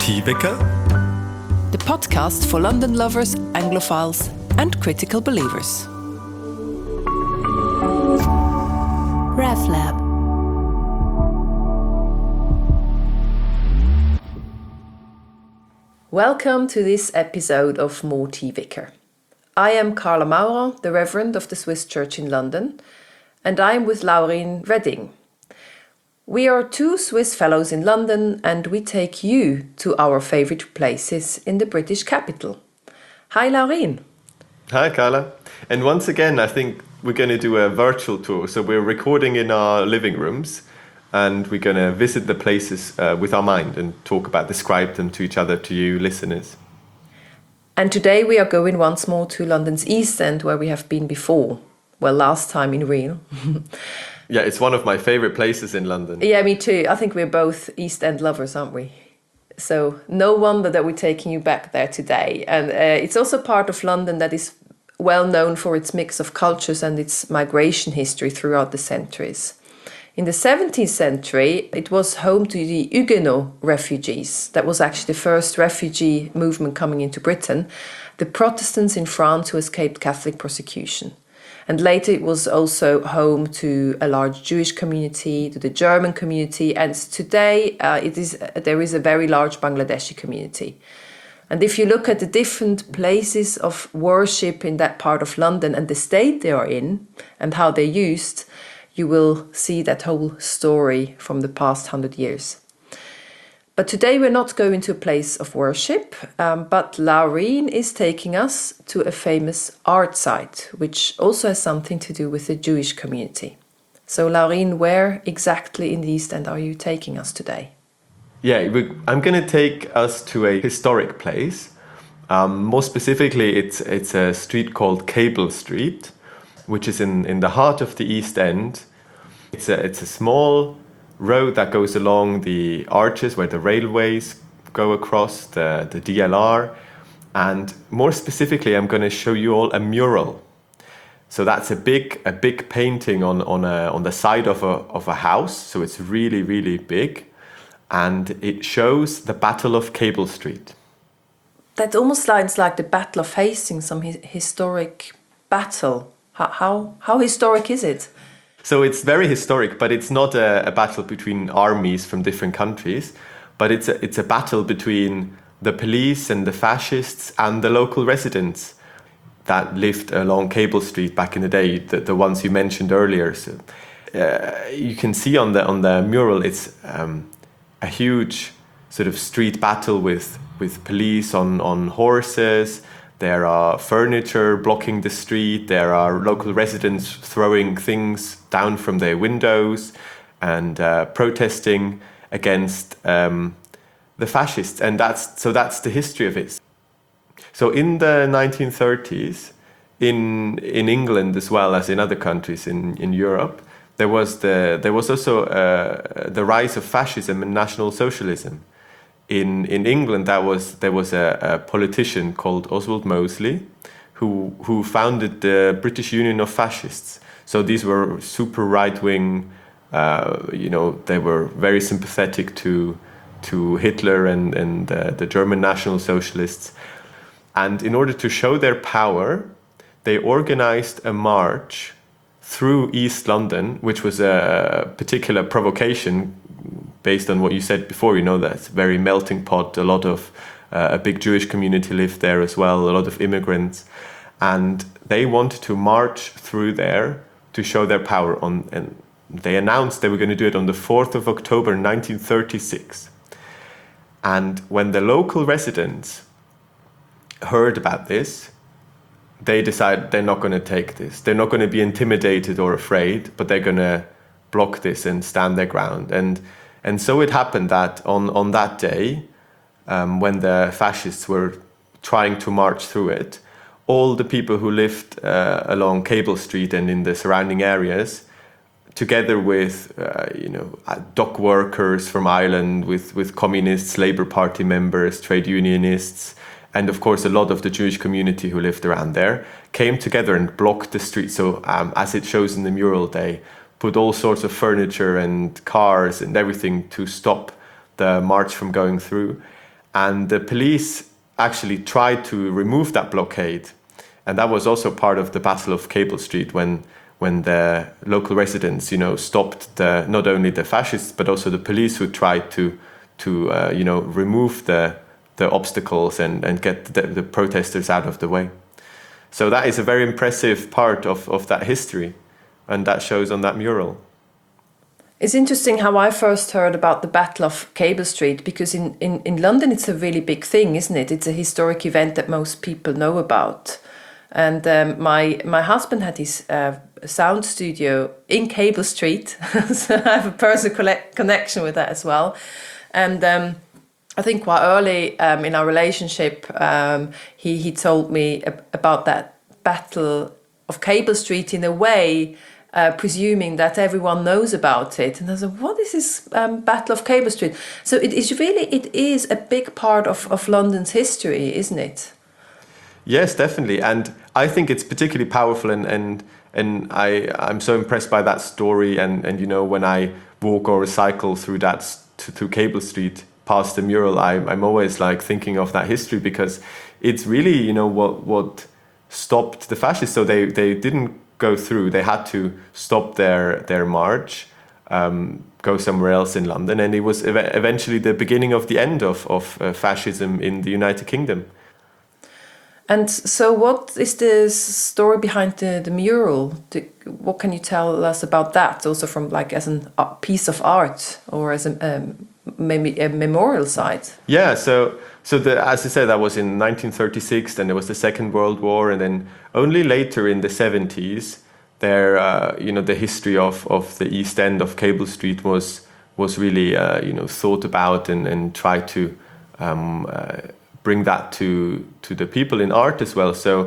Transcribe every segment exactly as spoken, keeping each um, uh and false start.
Motivwecker, the podcast for London lovers, Anglophiles and critical believers. RevLab. Welcome to this episode of Motivwecker. I am Carla Maurer, the Reverend of the Swiss Church in London, and I am with Laurien Redding. We are two Swiss fellows in London, and we take you to our favourite places in the British capital. Hi, Laurien. Hi, Carla. And once again, I think we're going to do a virtual tour. So we're recording in our living rooms, and we're going to visit the places uh, with our mind and talk about, describe them to each other, to you listeners. And today we are going once more to London's East End, where we have been before. Well, last time in real. Yeah, it's one of my favourite places in London. Yeah, me too. I think we're both East End lovers, aren't we? So no wonder that we're taking you back there today. And uh, it's also part of London that is well known for its mix of cultures and its migration history throughout the centuries. In the seventeenth century, it was home to the Huguenot refugees. That was actually the first refugee movement coming into Britain, the Protestants in France who escaped Catholic persecution. And later it was also home to a large Jewish community, to the German community, and today uh, it is there is a very large Bangladeshi community. And if you look at the different places of worship in that part of London and the state they are in and how they're used, you will see that whole story from the past hundred years. But today we're not going to a place of worship, um, but Laurien is taking us to a famous art site, which also has something to do with the Jewish community. So Laurien, where exactly in the East End are you taking us today? Yeah, we, I'm going to take us to a historic place. Um, more specifically, it's it's a street called Cable Street, which is in, in the heart of the East End. It's a, it's a small road that goes along the arches where the railways go across, the, the D L R. And more specifically, I'm going to show you all a mural. So that's a big a big painting on, on, a, on the side of a, of a house. So it's really, really big. And it shows the Battle of Cable Street. That almost sounds like the Battle of Hastings, some hi- historic battle. How, how, how historic is it? So it's very historic, but it's not a, a battle between armies from different countries, but it's a, it's a battle between the police and the fascists and the local residents that lived along Cable Street back in the day, the, the ones you mentioned earlier. So uh, you can see on the on the mural, it's um, a huge sort of street battle with, with police on, on horses. There are furniture blocking the street. There are local residents throwing things down from their windows and uh, protesting against um, the fascists. And that's so that's the history of it. So in the nineteen thirties, in in England as well as in other countries in, in Europe, there was the there was also uh, the rise of fascism and National Socialism. In in England, that was there was a, a politician called Oswald Mosley, who who founded the British Union of Fascists. So these were super right wing. Uh, you know, they were very sympathetic to to Hitler and and uh, the German National Socialists. And in order to show their power, they organized a march through East London, which was a particular provocation. Based on what you said before, you know, that's a very melting pot. A lot of, uh, a big Jewish community lived there as well, a lot of immigrants. And they wanted to march through there to show their power. On, and they announced they were going to do it on the fourth of October, nineteen thirty-six. And when the local residents heard about this, they decided they're not going to take this. They're not going to be intimidated or afraid, but they're going to block this and stand their ground. And And so it happened that on, on that day, um, when the fascists were trying to march through it, all the people who lived uh, along Cable Street and in the surrounding areas, together with uh, you know dock workers from Ireland, with, with communists, Labour Party members, trade unionists, and of course a lot of the Jewish community who lived around there, came together and blocked the street. So um, as it shows in the mural, they put all sorts of furniture and cars and everything to stop the march from going through. And the police actually tried to remove that blockade. And that was also part of the Battle of Cable Street, when when the local residents, you know, stopped the, not only the fascists but also the police who tried to to uh, you know, remove the the obstacles and and get the, the protesters out of the way. So that is a very impressive part of of that history, and that shows on that mural. It's interesting how I first heard about the Battle of Cable Street, because in, in, in London it's a really big thing, isn't it? It's a historic event that most people know about. And um, my my husband had his uh, sound studio in Cable Street, so I have a personal collect- connection with that as well. And um, I think quite early um, in our relationship, um, he, he told me ab- about that Battle of Cable Street in a way, Uh, presuming that everyone knows about it. And I said, what is this um, Battle of Cable Street? So it is really, it is a big part of, of London's history, isn't it? Yes, definitely. And I think it's particularly powerful, and, and, and I, I'm so impressed by that story. And, and, you know, when I walk or cycle through that, to, through Cable Street, past the mural, I, I'm always like thinking of that history, because it's really, you know, what, what stopped the fascists. So they, they didn't go through. They had to stop their their march, um, go somewhere else in London, and it was ev- eventually the beginning of the end of of uh, fascism in the United Kingdom. And so, what is the story behind the, the mural? The, what can you tell us about that? Also, from like as an, a piece of art, or as a um, maybe a memorial site? Yeah. So. So the, as I said, that was in nineteen thirty-six. Then there was the Second World War, and then only later in the seventies, there, uh, you know, the history of, of the East End of Cable Street was was really, uh, you know, thought about, and and tried to um, uh, bring that to to the people in art as well. So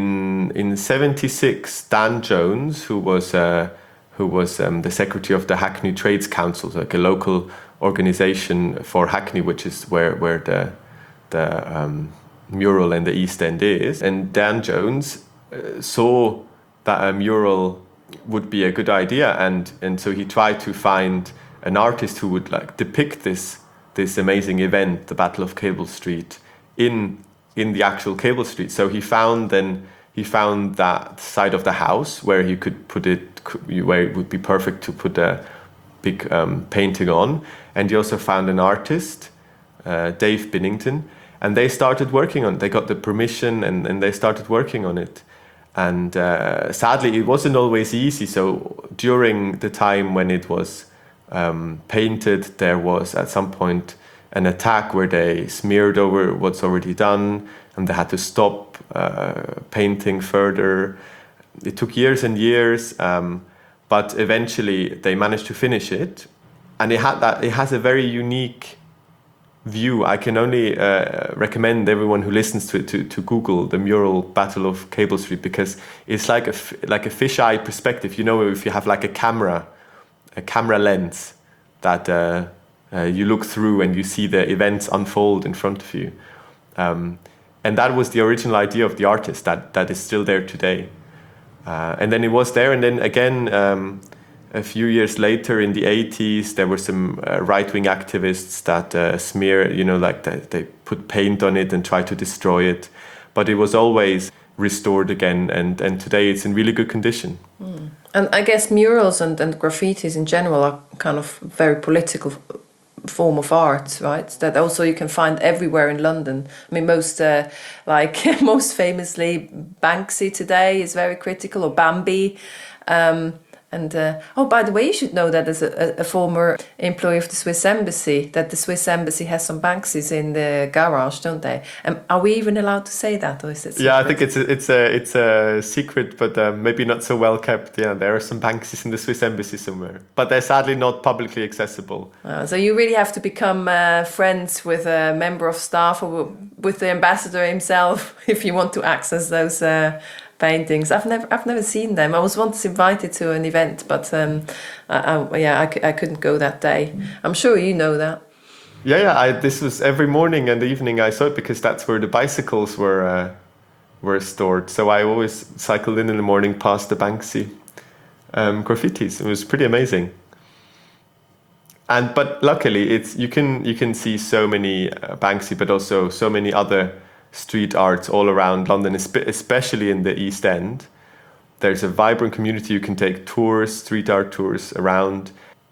in in seventy-six, Dan Jones, who was uh, who was um, the secretary of the Hackney Trades Council, like a local organization for Hackney, which is where where the the um, mural in the East End is. And Dan Jones uh, saw that a mural would be a good idea, and, and so he tried to find an artist who would like depict this this amazing event, the Battle of Cable Street, in in the actual Cable Street. So he found then he found that side of the house where he could put it, where it would be perfect to put a big um, painting on, and he also found an artist, uh, Dave Binnington. And they started working on it. They got the permission, and, and they started working on it. And uh, sadly, it wasn't always easy. So during the time when it was um, painted, there was at some point an attack where they smeared over what's already done, and they had to stop uh, painting further. It took years and years, um, but eventually they managed to finish it. And it had that. It has a very unique view. I can only uh, recommend everyone who listens to it to, to Google the mural Battle of Cable Street, because it's like a like a fisheye perspective. You know, if you have like a camera, a camera lens that uh, uh, you look through and you see the events unfold in front of you. Um, and that was the original idea of the artist that that is still there today. Uh, and then it was there, and then again. Um, A few years later, in the eighties, there were some uh, right-wing activists that uh, smear, you know, like they, they put paint on it and try to destroy it. But it was always restored again, and, and today it's in really good condition. Mm. And I guess murals and, and graffitis in general are kind of very political form of art, right? That also you can find everywhere in London. I mean, most uh, like most famously, Banksy today is very critical, or Bambi. Um, And uh, oh, by the way, you should know that as a, a former employee of the Swiss Embassy, that the Swiss Embassy has some Banksys in the garage, don't they? And are we even allowed to say that, or is it secret? Yeah, I think it's a, it's a it's a secret, but um, maybe not so well kept. Yeah, there are some Banksys in the Swiss Embassy somewhere, but they're sadly not publicly accessible. Uh, so you really have to become uh, friends with a member of staff or with the ambassador himself if you want to access those Uh, paintings. I've never, I've never seen them. I was once invited to an event, but um, I, I, yeah, I, I couldn't go that day. I'm sure you know that. Yeah, yeah. I, this was every morning and evening I saw it, because that's where the bicycles were uh, were stored. So I always cycled in in the morning past the Banksy um, graffitis. It was pretty amazing. And but luckily, it's you can you can see so many uh, Banksy, but also so many other street arts all around London, espe- especially in the East End. There's a vibrant community. You can take tours, street art tours around.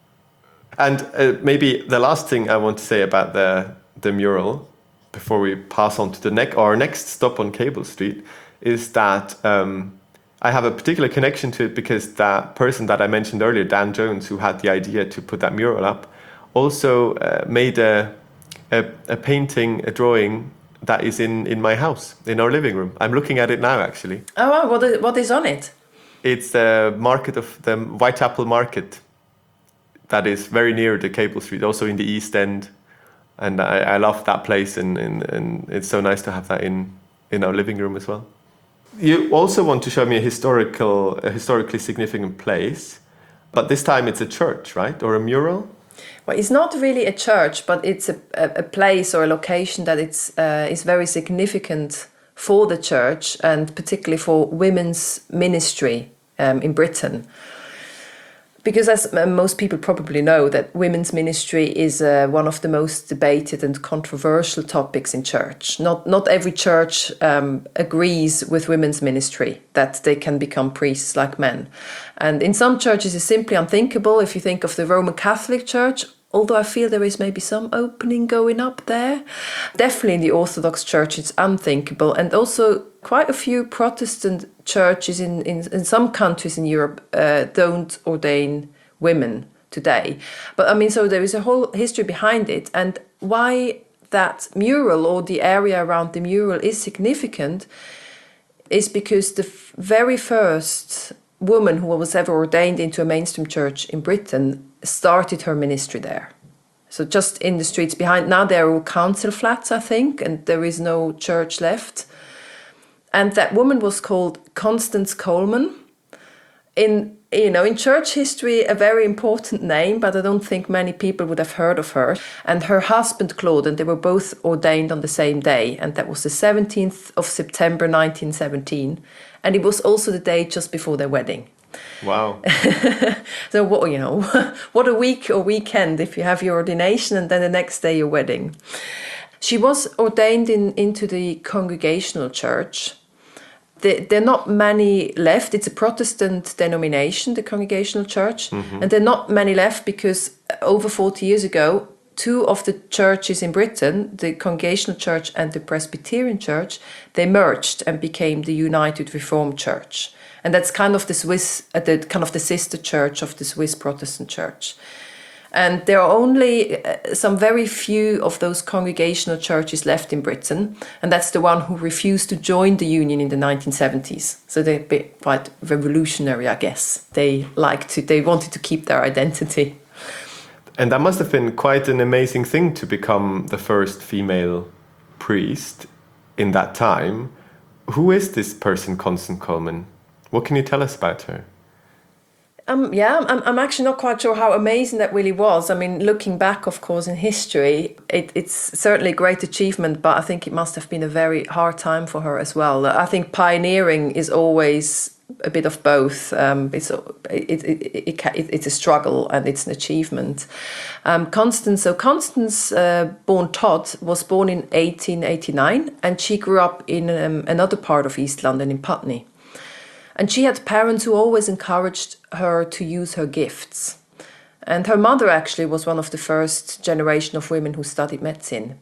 And uh, maybe the last thing I want to say about the the mural, before we pass on to the next our next stop on Cable Street, is that um, I have a particular connection to it because that person that I mentioned earlier, Dan Jones, who had the idea to put that mural up, also uh, made a, a a painting, a drawing that is in, in my house, in our living room. I'm looking at it now, actually. Oh, wow. What is, what is on it? It's the market of the Whitechapel Market that is very near the Cable Street, also in the East End. And I, I love that place, and, and, and it's so nice to have that in, in our living room as well. You also want to show me a historical, a historically significant place, but this time it's a church, right? Or a mural? Well, it's not really a church, but it's a, a, a place or a location that it's, uh, is very significant for the church and particularly for women's ministry um, in Britain. Because as most people probably know, that women's ministry is uh, one of the most debated and controversial topics in church. Not not every church um, agrees with women's ministry, that they can become priests like men. And in some churches it's simply unthinkable. If you think of the Roman Catholic Church, although I feel there is maybe some opening going up there, definitely in the Orthodox Church it's unthinkable. And also quite a few Protestant churches in, in, in some countries in Europe uh, don't ordain women today. But I mean, so there is a whole history behind it. And why that mural or the area around the mural is significant is because the f- very first woman who was ever ordained into a mainstream church in Britain started her ministry there. So just in the streets behind. Now they're all council flats, I think, and there is no church left. And that woman was called Constance Coleman. In, you know, in church history, a very important name, but I don't think many people would have heard of her. And her husband, Claude, and they were both ordained on the same day. And that was the seventeenth of September, nineteen seventeen. And it was also the day just before their wedding. Wow. So, what, you know, what a week or weekend if you have your ordination and then the next day your wedding. She was ordained in, into the Congregational Church. There are not many left. It's a Protestant denomination, the Congregational Church. Mm-hmm. And there are not many left because over forty years ago, two of the churches in Britain, the Congregational Church and the Presbyterian Church, they merged and became the United Reformed Church. And that's kind of the Swiss, uh, the kind of the sister church of the Swiss Protestant Church. And there are only uh, some very few of those congregational churches left in Britain. And that's the one who refused to join the union in the nineteen seventies. So they're a bit quite revolutionary, I guess. They liked to, they wanted to keep their identity. And that must have been quite an amazing thing to become the first female priest in that time. Who is this person, Constance Coleman? What can you tell us about her? Um, yeah, I'm, I'm actually not quite sure how amazing that really was. I mean, looking back, of course, in history, it, it's certainly a great achievement, but I think it must have been a very hard time for her as well. I think pioneering is always a bit of both. Um, it's it, it, it, it, it's a struggle and it's an achievement. Um, Constance, so Constance, uh, born Todd, was born in eighteen eighty-nine, and she grew up in um, another part of East London, in Putney. And she had parents who always encouraged her to use her gifts. And her mother actually was one of the first generation of women who studied medicine.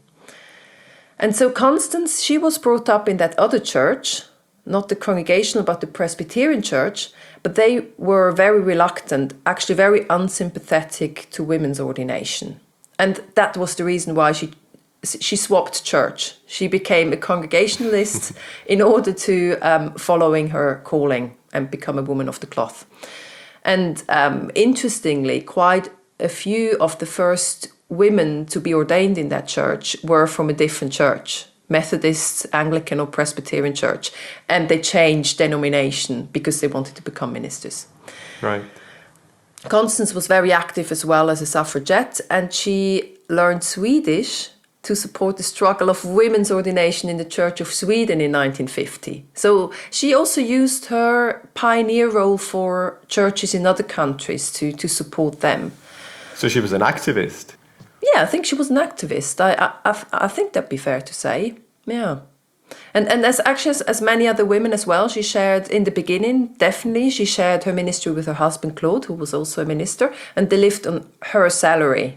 And so Constance, she was brought up in that other church, not the Congregational, but the Presbyterian Church, but they were very reluctant, actually very unsympathetic to women's ordination. And that was the reason why she she swapped church. She became a Congregationalist in order to um, following her calling and become a woman of the cloth. And um, interestingly, quite a few of the first women to be ordained in that church were from a different church, Methodist, Anglican or Presbyterian church. And they changed denomination because they wanted to become ministers. Right. Constance was very active as well as a suffragette, and she learned Swedish to support the struggle of women's ordination in the Church of Sweden in nineteen fifty. So she also used her pioneer role for churches in other countries to, to support them. So she was an activist? Yeah, I think she was an activist. I, I, I, I think that'd be fair to say. Yeah. And and as actually as, as many other women as well, she shared in the beginning, definitely, she shared her ministry with her husband Claude, who was also a minister, and they lived on her salary.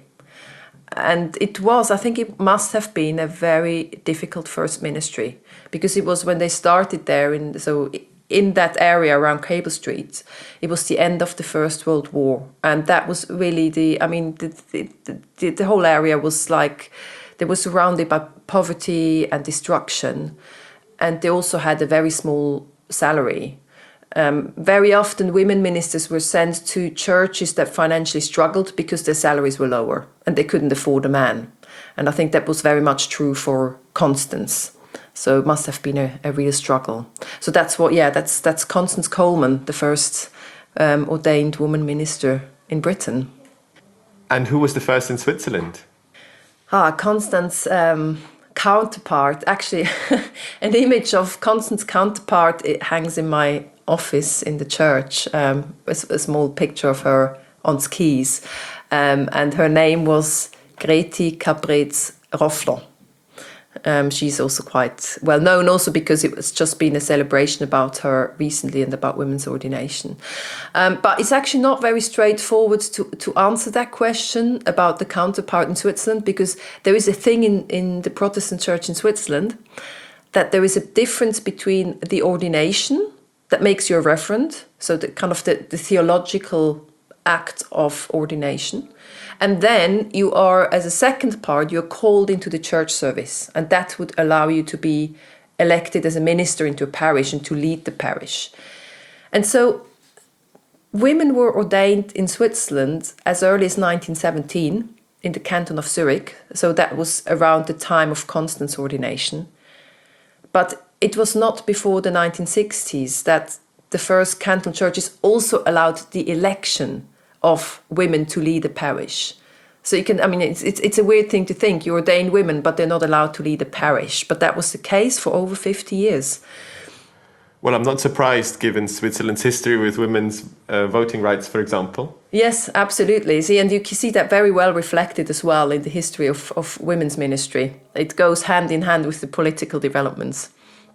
And it was, I think it must have been a very difficult first ministry, because it was when they started there, in so in that area around Cable Street, it was the end of the First World War. And that was really the, I mean, the, the, the, the whole area was like, they were surrounded by poverty and destruction. And they also had a very small salary. Um, very often women ministers were sent to churches that financially struggled because their salaries were lower and they couldn't afford a man. And I think that was very much true for Constance. So it must have been a, a real struggle. So that's what, yeah, that's that's Constance Coleman, the first um, ordained woman minister in Britain. And who was the first in Switzerland? Ah, Constance um, counterpart. Actually, an image of Constance counterpart, it hangs in my office in the church, um, a, a small picture of her on skis. Um, and her name was Greti Cabrez-Roffler. Um, she's also quite well known also because it was just been a celebration about her recently and about women's ordination. Um, but it's actually not very straightforward to, to answer that question about the counterpart in Switzerland, because there is a thing in, in the Protestant church in Switzerland that there is a difference between the ordination that makes you a reverend, so the kind of the, the theological act of ordination. And then you are, as a second part, you're called into the church service. And that would allow you to be elected as a minister into a parish and to lead the parish. And so women were ordained in Switzerland as early as nineteen seventeen in the canton of Zurich. So that was around the time of Constance's ordination. But it was not before the nineteen sixties that the first canton churches also allowed the election of women to lead a parish. So you can, I mean, it's, it's it's a weird thing to think. You ordain women, but they're not allowed to lead a parish. But that was the case for over fifty years. Well, I'm not surprised, given Switzerland's history with women's uh, voting rights, for example. Yes, absolutely. See, and you can see that very well reflected as well in the history of, of women's ministry. It goes hand in hand with the political developments.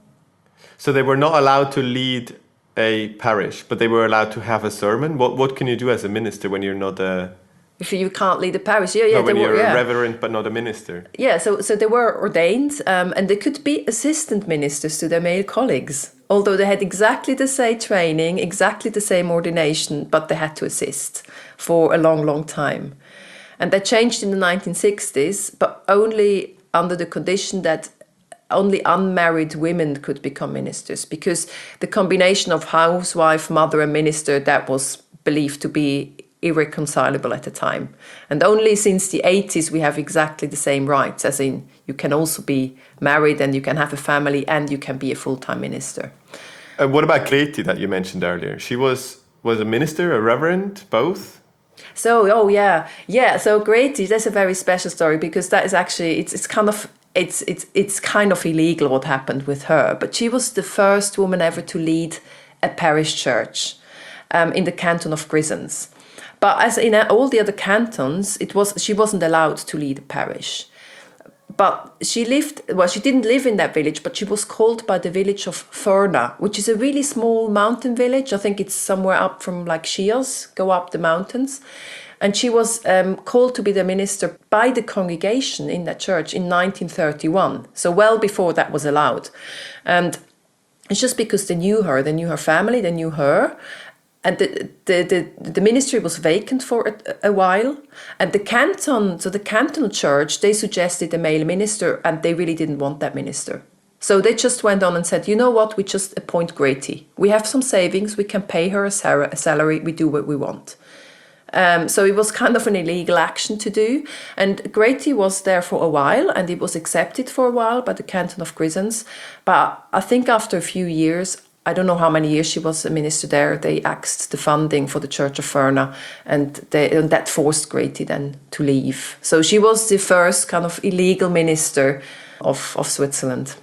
So they were not allowed to lead a parish, but they were allowed to have a sermon. What what can you do as a minister when you're not a... If you can't lead a parish, yeah, yeah. No, when they you're were, yeah. a reverend but not a minister. Yeah, so so they were ordained, um, and they could be assistant ministers to their male colleagues, although they had exactly the same training, exactly the same ordination, but they had to assist for a long, long time. And that changed in the nineteen sixties, but only under the condition that only unmarried women could become ministers, because the combination of housewife, mother and minister, that was believed to be irreconcilable at the time. And only since the eighties we have exactly the same rights, as in you can also be married and you can have a family and you can be a full-time minister. Uh, what about Greti that you mentioned earlier? She was was a minister, a reverend, both? So, oh yeah, yeah. So Greti, that's a very special story, because that is actually, it's it's kind of, it's it's it's kind of illegal what happened with her. But she was the first woman ever to lead a parish church um, in the canton of Grisons. But as in all the other cantons, it was she wasn't allowed to lead a parish. But she lived, well, she didn't live in that village, but she was called by the village of Furna, which is a really small mountain village. I think it's somewhere up from like Chios, go up the mountains. And she was um, called to be the minister by the congregation in that church in nineteen thirty-one. So well before that was allowed. And it's just because they knew her, they knew her family, they knew her. And the, the, the, the ministry was vacant for a, a while. And the canton, so the cantonal church, they suggested a male minister, and they really didn't want that minister. So they just went on and said, you know what, we just appoint Greti. We have some savings, we can pay her a, sal- a salary, we do what we want. Um, so it was kind of an illegal action to do. And Greti was there for a while, and it was accepted for a while by the canton of Grisons. But I think after a few years, I don't know how many years she was a minister there, they axed the funding for the Church of Furna, and, they, and that forced Greti then to leave. So she was the first kind of illegal minister of, of Switzerland.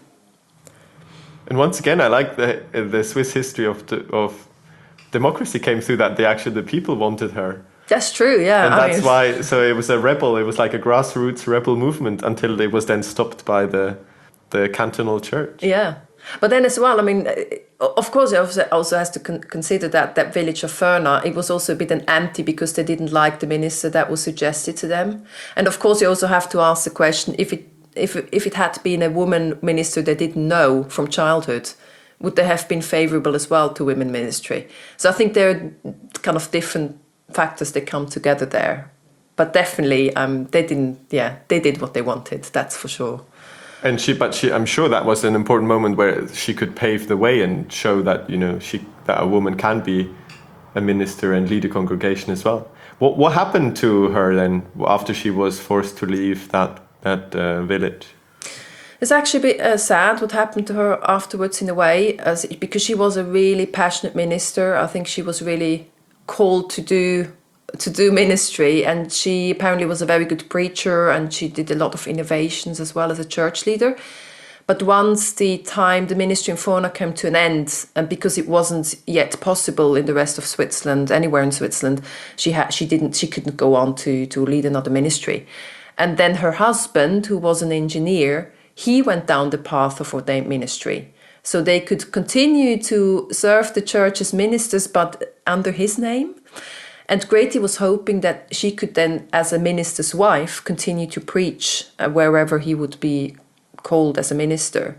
And once again, I like the the Swiss history of the, of democracy came through that. They actually, the people wanted her. That's true, yeah. And I that's mean, why, so it was a rebel, it was like a grassroots rebel movement until it was then stopped by the the cantonal church. Yeah. But then as well, I mean, uh, of course, it also, also has to con- consider that that village of Furna, it was also a bit an anti because they didn't like the minister that was suggested to them. And of course, you also have to ask the question, if it if if it had been a woman minister they didn't know from childhood, would they have been favourable as well to women ministry? So I think there are kind of different factors that come together there. But definitely, um, they didn't, yeah, they did what they wanted, that's for sure. And she, but she, I'm sure that was an important moment where she could pave the way and show that, you know, she, that a woman can be a minister and lead a congregation as well. What what happened to her then after she was forced to leave that that uh, village? It's actually a bit uh, sad what happened to her afterwards in a way, as because she was a really passionate minister. I think she was really called to do to do ministry, and she apparently was a very good preacher, and she did a lot of innovations as well as a church leader. But once the time the ministry in Furna came to an end, and because it wasn't yet possible in the rest of Switzerland, anywhere in Switzerland, she had she didn't she couldn't go on to to lead another ministry. And then her husband, who was an engineer, he went down the path of ordained ministry. So they could continue to serve the church as ministers, but under his name. And Grete was hoping that she could then, as a minister's wife, continue to preach uh, wherever he would be called as a minister.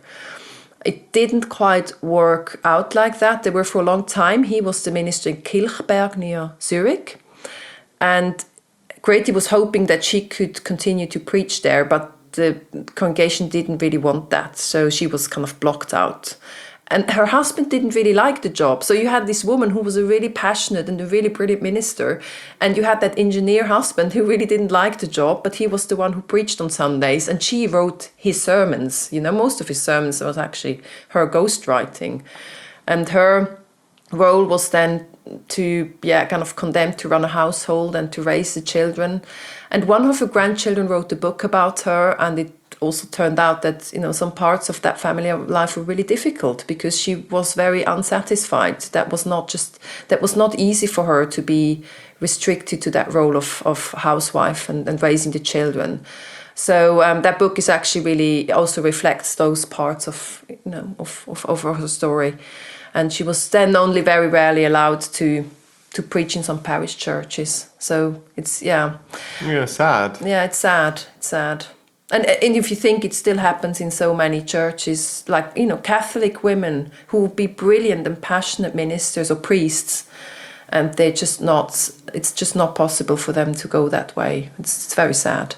It didn't quite work out like that. They were for a long time. He was the minister in Kilchberg near Zurich. And Grete was hoping that she could continue to preach there, but the congregation didn't really want that. So she was kind of blocked out. And her husband didn't really like the job. So you had this woman who was a really passionate and a really brilliant minister. And you had that engineer husband who really didn't like the job, but he was the one who preached on Sundays. And she wrote his sermons. You know, most of his sermons was actually her ghostwriting. And her role was then to, yeah, kind of condemned to run a household and to raise the children. And one of her grandchildren wrote a book about her, and it also turned out that, you know, some parts of that family life were really difficult because she was very unsatisfied. That was not just that was not easy for her to be restricted to that role of, of housewife and, and raising the children. So um, that book is actually really also reflects those parts of, you know, of, of, of her story. And she was then only very rarely allowed to to preach in some parish churches. So it's, yeah. Yeah, sad. Yeah, it's sad. It's sad. And, and if you think it still happens in so many churches, like, you know, Catholic women who would be brilliant and passionate ministers or priests, and they're just not, it's just not possible for them to go that way. It's, it's very sad.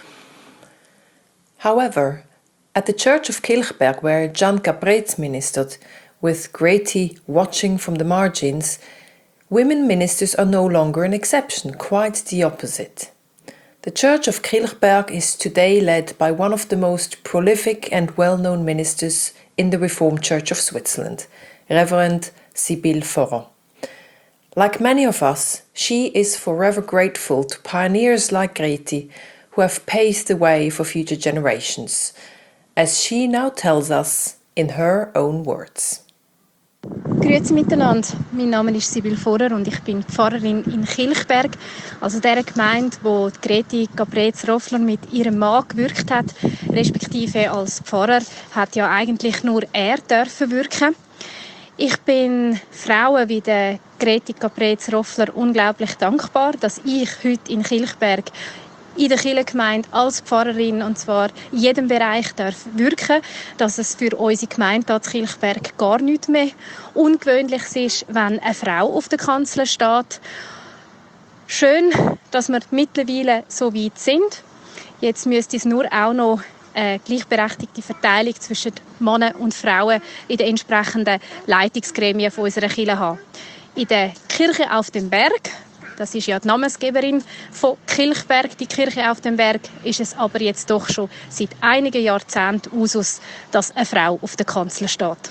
However, at the church of Kilchberg, where Jan Caprez ministered, with Grete watching from the margins, women ministers are no longer an exception, quite the opposite. The Church of Kilchberg is today led by one of the most prolific and well-known ministers in the Reformed Church of Switzerland, Reverend Sibylle Forant. Like many of us, she is forever grateful to pioneers like Grete who have paved the way for future generations, as she now tells us in her own words. Grüezi miteinander, mein Name ist Sibylle Forant und ich bin Pfarrerin in Kilchberg, also der Gemeinde, wo Grete Caprez-Roffler mit ihrem Mann gewirkt hat, respektive als Pfarrer hat ja eigentlich nur er dürfen wirken. Ich bin Frauen wie der Grete Caprez-Roffler unglaublich dankbar, dass ich heute in Kilchberg in der Kirchengemeinde als Pfarrerin, und zwar in jedem Bereich, darf wirken, dass es für unsere Gemeinde in Kilchberg gar nicht mehr ungewöhnlich ist, wenn eine Frau auf der Kanzel steht. Schön, dass wir mittlerweile so weit sind. Jetzt müsste es nur auch noch eine gleichberechtigte Verteilung zwischen Männern und Frauen in den entsprechenden Leitungsgremien von unserer Kirche haben. In der Kirche auf dem Berg, das ist ja die Namensgeberin von Kilchberg, die Kirche auf dem Berg, ist es aber jetzt doch schon seit einigen Jahrzehnten Usus, dass eine Frau auf der Kanzel steht.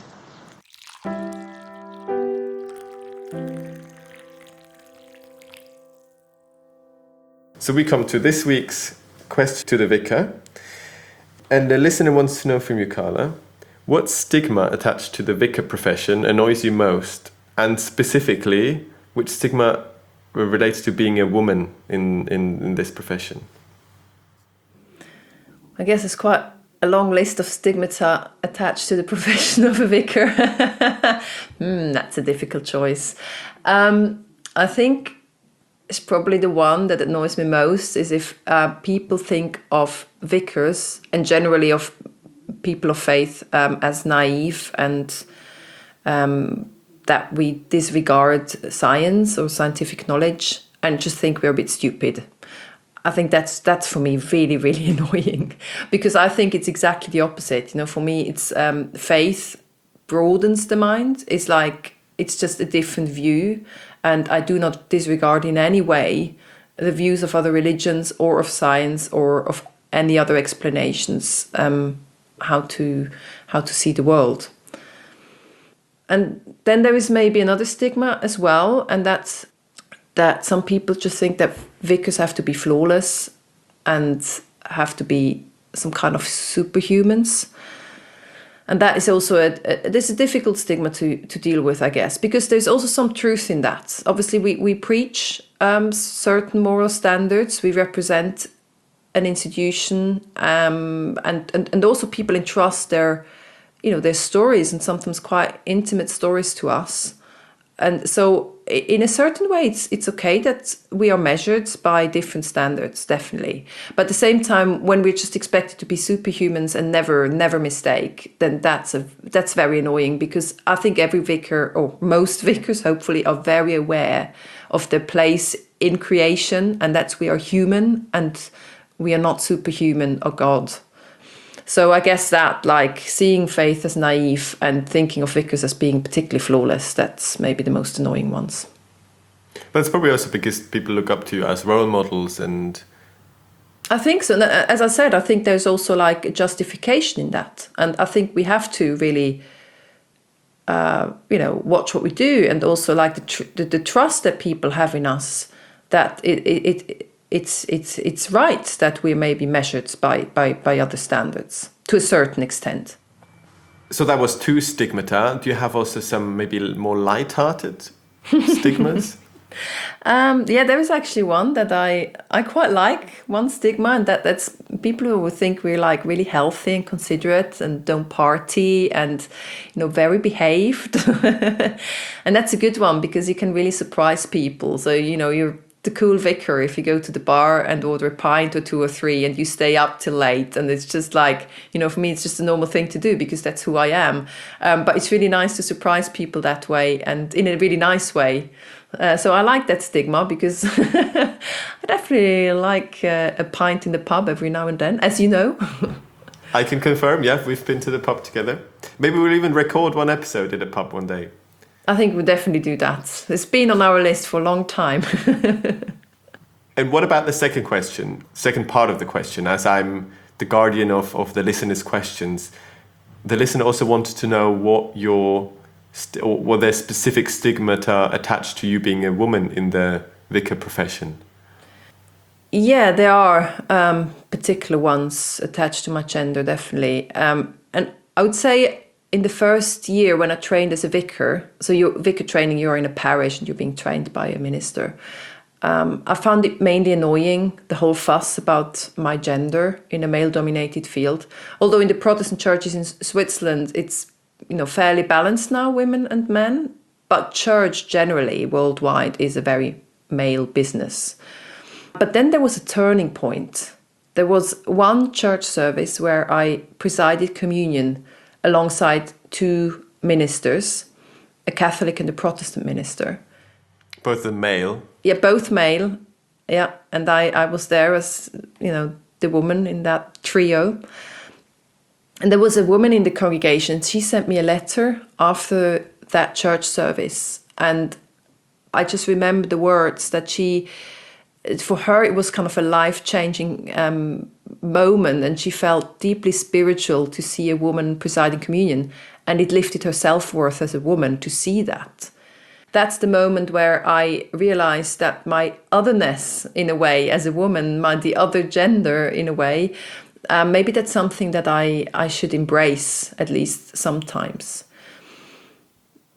So we come to this week's question to the vicar. And the listener wants to know from you, Carla, what stigma attached to the vicar profession annoys you most? And specifically, which stigma relates to being a woman in, in, in this profession? I guess it's quite a long list of stigmata attached to the profession of a vicar. mm, that's a difficult choice. Um, I think it's probably the one that annoys me most is if uh, people think of vicars and generally of people of faith um, as naive and um, that we disregard science or scientific knowledge and just think we're a bit stupid. I think that's that's for me really, really annoying because I think it's exactly the opposite. You know, for me, it's um, faith broadens the mind. It's like it's just a different view, and I do not disregard in any way the views of other religions or of science or of any other explanations um, how to how to see the world. And then there is maybe another stigma as well, and that's that some people just think that vicars have to be flawless and have to be some kind of superhumans. And that is also a, a there's a difficult stigma to, to deal with, I guess, because there's also some truth in that. Obviously, we, we preach um, certain moral standards. We represent an institution um, and, and, and also people entrust their, you know, their stories and sometimes quite intimate stories to us. And so in a certain way, it's it's okay that we are measured by different standards, definitely. But at the same time, when we're just expected to be superhumans and never, never mistake, then that's a that's very annoying because I think every vicar, or most vicars, hopefully, are very aware of their place in creation and that we are human and we are not superhuman or God. So I guess that, like, seeing faith as naive and thinking of vicars as being particularly flawless, that's maybe the most annoying ones. But it's probably also because people look up to you as role models and... I think so. As I said, I think there's also, like, a justification in that. And I think we have to really, uh, you know, watch what we do and also, like, the, tr- the, the trust that people have in us, that it... it, it It's it's it's right that we may be measured by, by, by other standards to a certain extent. So that was two stigmata. Do you have also some maybe more light-hearted stigmas? um, yeah, there is actually one that I I quite like. One stigma, and that, that's people who would think we're like really healthy and considerate and don't party and, you know, very behaved. And that's a good one because you can really surprise people. So, you know, you're the cool vicar if you go to the bar and order a pint or two or three and you stay up till late, and it's just like, you know, for me it's just a normal thing to do because that's who I am. Um, but it's really nice to surprise people that way and in a really nice way. Uh, so I like that stigma because I definitely like uh, a pint in the pub every now and then, as you know. I can confirm, yeah, we've been to the pub together. Maybe we'll even record one episode at a pub one day. I think we'll definitely do that. It's been on our list for a long time. And what about the second question, second part of the question? As I'm the guardian of, of the listeners' questions, the listener also wanted to know what your, st- or what their specific stigmata attached to you being a woman in the vicar profession. Yeah, there are um, particular ones attached to my gender, definitely. Um, and I would say in the first year when I trained as a vicar, so you're vicar training, you're in a parish and you're being trained by a minister. Um, I found it mainly annoying, the whole fuss about my gender in a male-dominated field. Although in the Protestant churches in Switzerland, it's, you know, fairly balanced now, women and men. But church generally, worldwide, is a very male business. But then there was a turning point. There was one church service where I presided communion alongside two ministers, a Catholic and a Protestant minister. Both the male? Yeah, both male. Yeah, and I, I was there as, you know, the woman in that trio. And there was a woman in the congregation. She sent me a letter after that church service. And I just remember the words that she... For her, it was kind of a life-changing um, moment, and she felt deeply spiritual to see a woman presiding communion, and it lifted her self-worth as a woman to see that. That's the moment where I realized that my otherness, in a way, as a woman, my the other gender, in a way, um, maybe that's something that I, I should embrace, at least sometimes.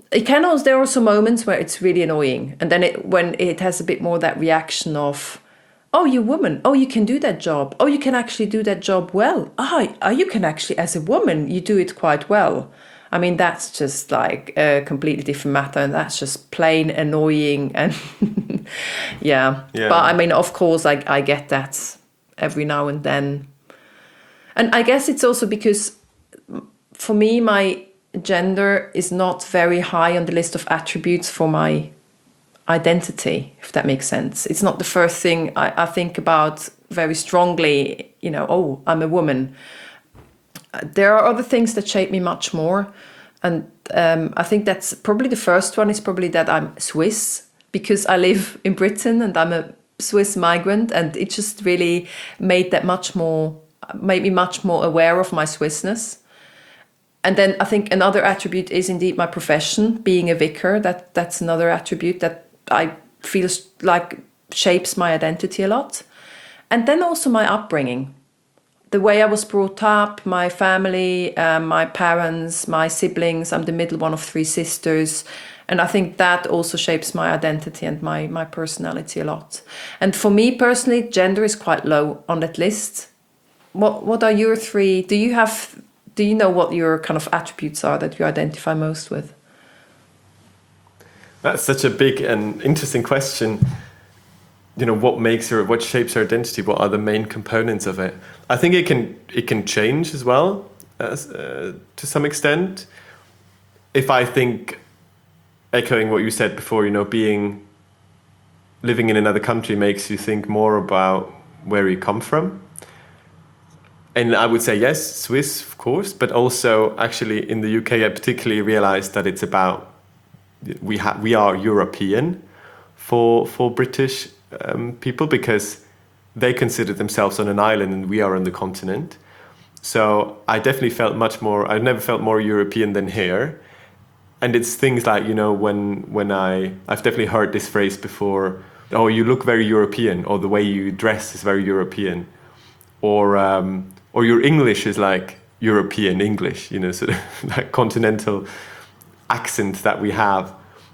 it can also, there are also moments where it's really annoying. And then it, when it has a bit more that reaction of, oh, you're a woman. Oh, you can do that job. Oh, you can actually do that job well. Ah, oh, you can actually, as a woman, you do it quite well. I mean, that's just like a completely different matter. And that's just plain annoying. And yeah. yeah. But I mean, of course, I, I get that every now and then. And I guess it's also because for me, my gender is not very high on the list of attributes for my identity, if that makes sense. It's not the first thing I, I think about very strongly, you know, oh, I'm a woman. There are other things that shape me much more. And um, I think that's probably the first one is probably that I'm Swiss, because I live in Britain and I'm a Swiss migrant, and it just really made that much more, made me much more aware of my Swissness. And then I think another attribute is indeed my profession, being a vicar. That that's another attribute that I feel like shapes my identity a lot. And then also my upbringing, the way I was brought up, my family, um, my parents, my siblings. I'm the middle one of three sisters. And I think that also shapes my identity and my, my personality a lot. And for me personally, gender is quite low on that list. What what are your three? Do you have... Do you know what your kind of attributes are that you identify most with? That's such a big and interesting question. You know, what makes her, what shapes her identity? What are the main components of it? I think it can it can change as well, as, uh, to some extent. If I think, echoing what you said before, you know, being living in another country makes you think more about where you come from. And I would say, yes, Swiss, of course, but also actually in the U K, I particularly realized that it's about, we, ha- we are European for, for British um, people, because they consider themselves on an island and we are on the continent. So I definitely felt much more, I've never felt more European than here. And it's things like, you know, when, when I, I've definitely heard this phrase before, oh, you look very European, or the way you dress is very European. Or, um, or your English is like European English, you know, sort of that continental accent that we have.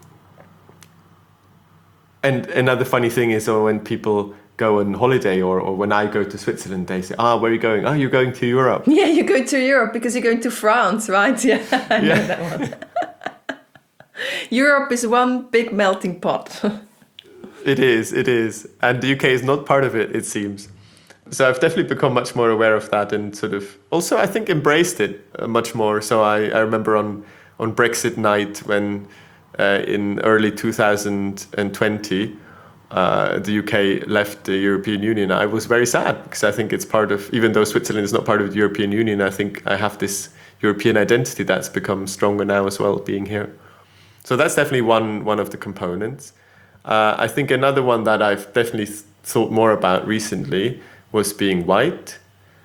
And another funny thing is, or when people go on holiday, or, or when I go to Switzerland, they say, ah, where are you going? Oh, you're going to Europe. Yeah, you're going to Europe because you're going to France, right? Yeah, I know yeah. that one. Europe is one big melting pot. It is, it is. And the U K is not part of it, it seems. So I've definitely become much more aware of that, and sort of also, I think, embraced it uh, much more. So I, I remember on, on Brexit night when uh, in early two thousand twenty, uh, the U K left the European Union, I was very sad, because I think it's part of, even though Switzerland is not part of the European Union, I think I have this European identity that's become stronger now as well, being here. So that's definitely one, one of the components. Uh, I think another one that I've definitely th- thought more about recently was being white,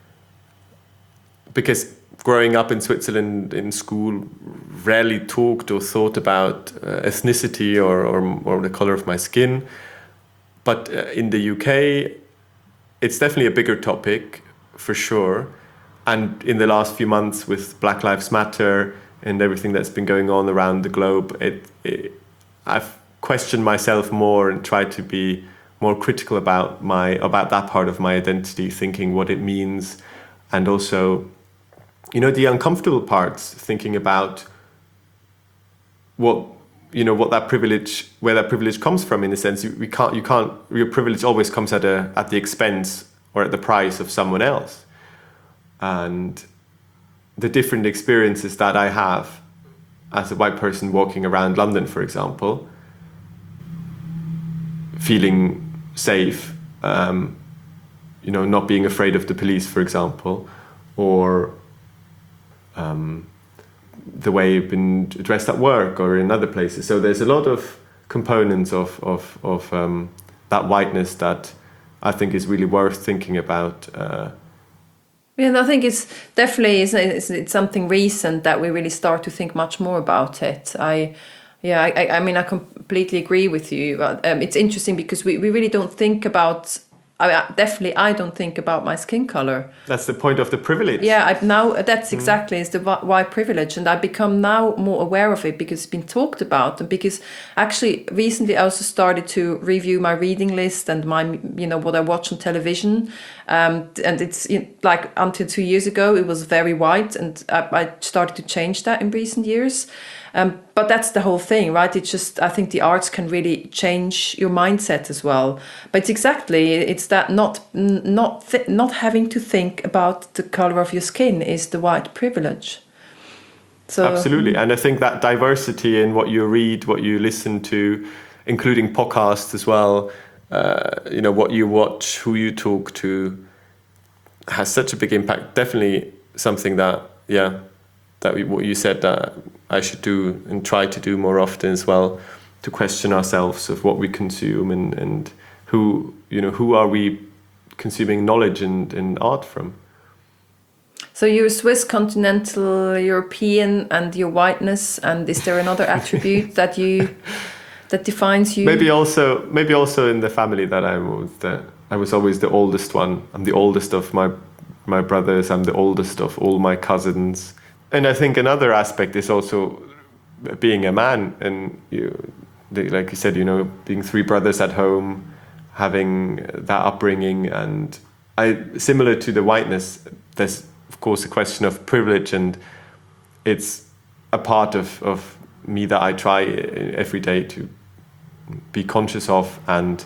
because growing up in Switzerland in school, rarely talked or thought about uh, ethnicity or, or or the color of my skin. But uh, in the U K, it's definitely a bigger topic for sure. And in the last few months with Black Lives Matter and everything that's been going on around the globe, it, it I've questioned myself more and tried to be more critical about my about that part of my identity, thinking what it means, and also, you know, the uncomfortable parts, thinking about what, you know, what that privilege, where that privilege comes from. In a sense, you, we can't, you can't. Your privilege always comes at a at the expense or at the price of someone else, and the different experiences that I have as a white person walking around London, for example, feeling safe, um, you know, not being afraid of the police, for example, or um, the way you've been dressed at work or in other places. So there's a lot of components of of, of um, that whiteness that I think is really worth thinking about. Uh, yeah, and I think it's definitely it's, it's, it's something recent that we really start to think much more about it. I. Yeah, I, I mean, I completely agree with you. Um, it's interesting because we, we really don't think about I mean, definitely I don't think about my skin color. That's the point of the privilege. Yeah, I've now that's exactly is the wh- white privilege, and I become now more aware of it because it's been talked about, and because actually recently I also started to review my reading list and my you know what I watch on television, um, and it's you know, like until two years ago it was very white, and I, I started to change that in recent years. Um, but that's the whole thing, right? It's just, I think the arts can really change your mindset as well. But it's exactly, it's that not not th- not having to think about the color of your skin is the white privilege. So Absolutely. And I think that diversity in what you read, what you listen to, including podcasts as well, uh, you know, what you watch, who you talk to, has such a big impact. Definitely something that, yeah, that we, what you said that I should do and try to do more often as well, to question ourselves of what we consume and, and who, you know, who are we consuming knowledge and, and art from. So you're Swiss, continental European, and your whiteness. And is there another attribute that you that defines you? Maybe also, maybe also in the family that I was. The, I was always the oldest one. I'm the oldest of my my brothers. I'm the oldest of all my cousins. And I think another aspect is also being a man, and you, like you said, you know, being three brothers at home, having that upbringing, and I similar to the whiteness. There's of course a question of privilege, and it's a part of, of me that I try every day to be conscious of and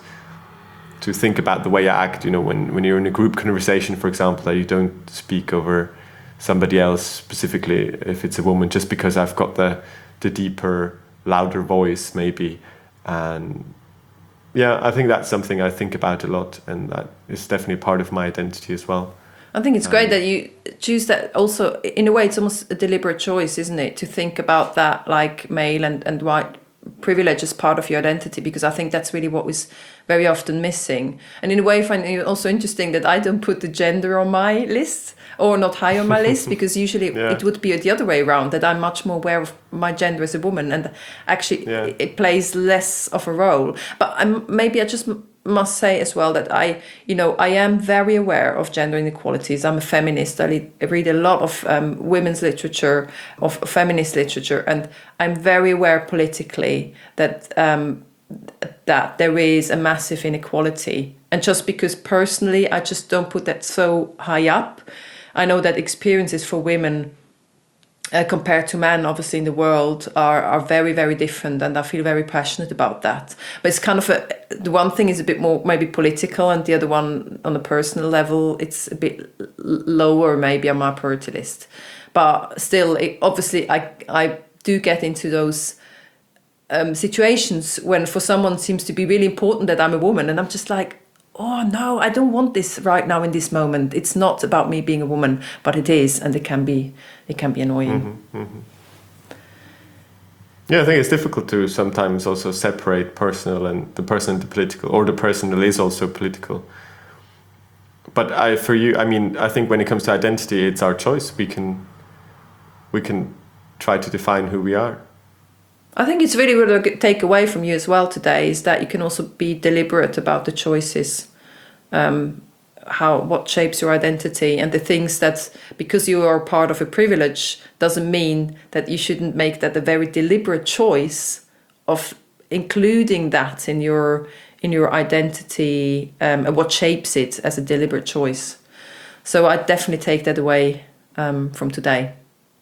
to think about the way I act. You know, when, when you're in a group conversation, for example, that you don't speak over somebody else, specifically if it's a woman, just because I've got the the deeper, louder voice maybe. And yeah, I think that's something I think about a lot, and that is definitely part of my identity as well. I think it's great um, that you choose that also. In a way, it's almost a deliberate choice, isn't it? To think about that, like male and, and white privilege as part of your identity, because I think that's really what was very often missing. And in a way, I find it also interesting that I don't put the gender on my list, or not high on my list, because usually yeah. it would be the other way around, that I'm much more aware of my gender as a woman, and actually yeah. it, it plays less of a role. But I'm, maybe I just must say as well that I, you know, I am very aware of gender inequalities. I'm a feminist. I read, I read a lot of um, women's literature, of feminist literature, and I'm very aware politically that um, that there is a massive inequality. And just because personally I just don't put that so high up, I know that experiences for women uh, compared to men, obviously in the world, are are very, very different, and I feel very passionate about that. But it's kind of a, the one thing is a bit more maybe political, and the other one on a personal level, it's a bit lower maybe on my priority list. But still, it, obviously, I I do get into those um, situations when for someone it seems to be really important that I'm a woman, and I'm just like, oh no, I don't want this right now in this moment. It's not about me being a woman, but it is, and it can be, it can be annoying. Mm-hmm, mm-hmm. Yeah, I think it's difficult to sometimes also separate personal and the personal and the political, or the personal is also political. But I, for you, I mean, I think when it comes to identity, it's our choice. We can, we can try to define who we are. I think it's really what I take away from you as well today is that you can also be deliberate about the choices, um, how what shapes your identity, and the things that, because you are part of a privilege, doesn't mean that you shouldn't make that a very deliberate choice of including that in your in your identity, um, and what shapes it as a deliberate choice. So I definitely take that away um, from today.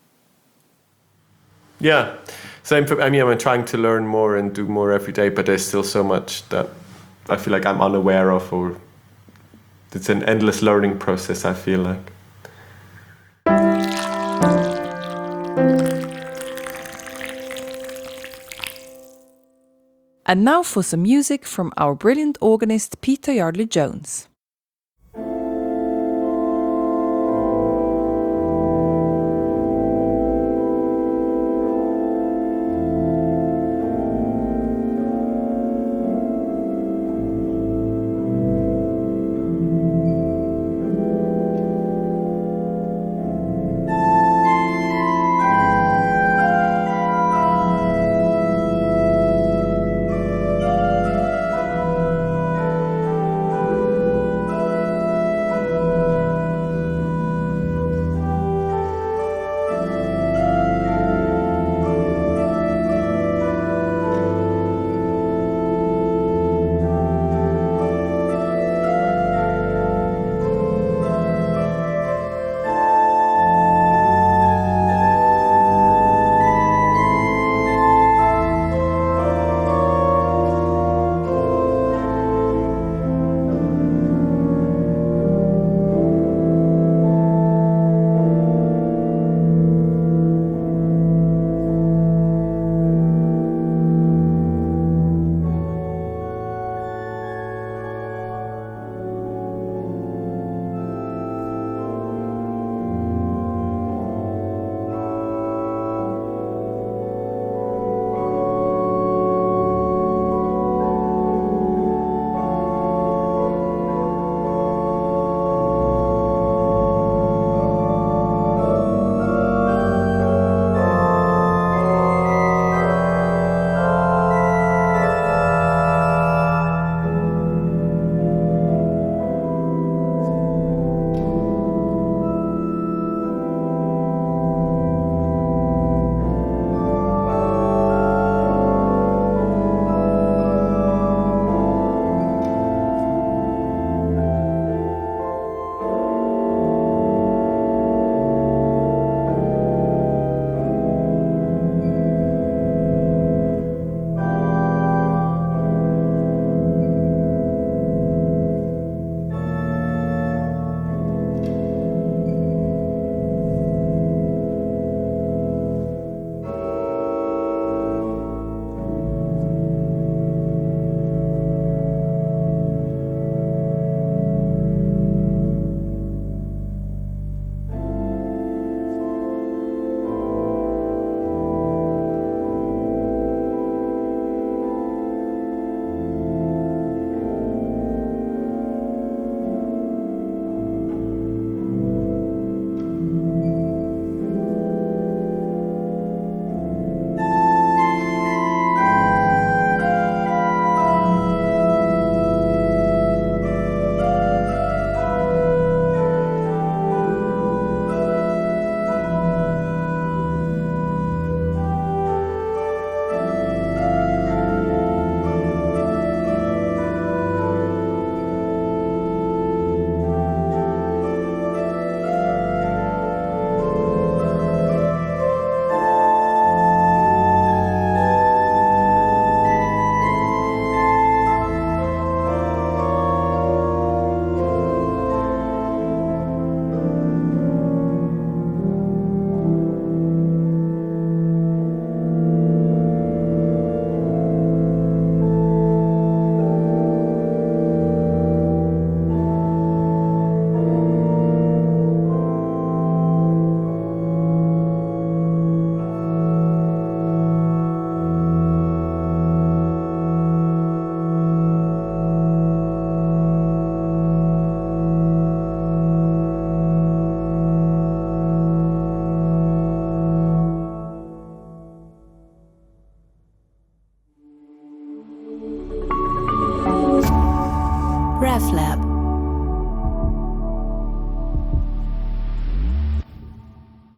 Yeah. So I mean, I'm trying to learn more and do more every day, but there's still so much that I feel like I'm unaware of, or it's an endless learning process, I feel like. And now for some music from our brilliant organist Peter Yardley-Jones. RefLab.